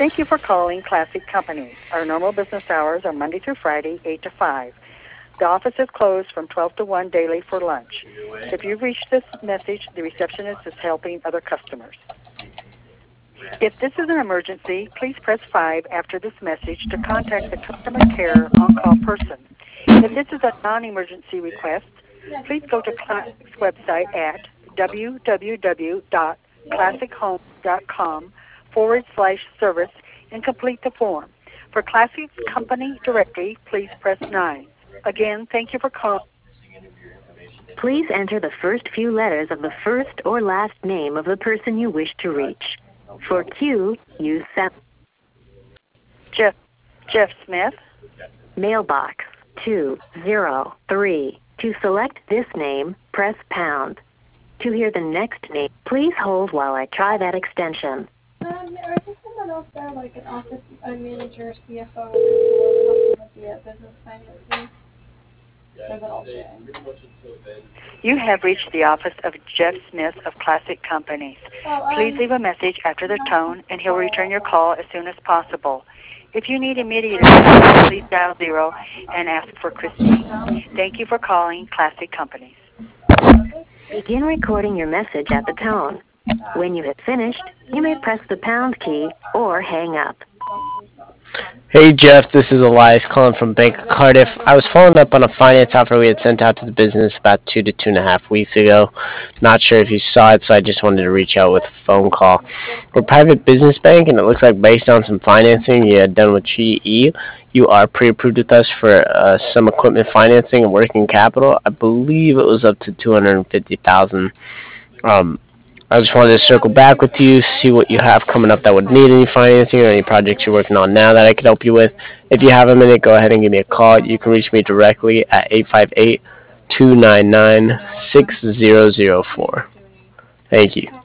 Thank you for calling Classic Companies. Our normal business hours are Monday through Friday, 8 to 5. The office is closed from 12 to 1 daily for lunch. If you've reached this message, the receptionist is helping other customers. If this is an emergency, please press 5 after this message to contact the customer care on-call person. If this is a non-emergency request, please go to Classic's website at www.classichome.com/service and complete the form. For Classic's company directory, please press 9. Again, thank you for calling. Please enter the first few letters of the first or last name of the person you wish to reach. For Q, use 7. Jeff Smith. Mailbox 203. To select this name, press pound. To hear the next name, please hold while I try that extension. Are there someone else there, like an office manager, CFO, controller, helping with the business financing? Or is it all Jay? You have reached the office of Jeff Smith of Classic Companies. Please leave a message after the tone, and he'll return your call as soon as possible. If you need immediate assistance, please dial 0 and ask for Christine. Thank you for calling Classic Companies. Begin recording your message at the tone. When you have finished, you may press the pound key or hang up. Hey Jeff, this is Elias calling from Bank of Cardiff. I was following up on a finance offer we had sent out to the business about 2 to 2.5 weeks ago. Not sure if you saw it, so I just wanted to reach out with a phone call. We're a private business bank, and it looks like based on some financing you had done with GE, you are pre-approved with us for some equipment financing and working capital. I believe it was up to $250,000. I just wanted to circle back with you, see what you have coming up that would need any financing or any projects you're working on now that I could help you with. If you have a minute, go ahead and give me a call. You can reach me directly at 858-299-6004. Thank you.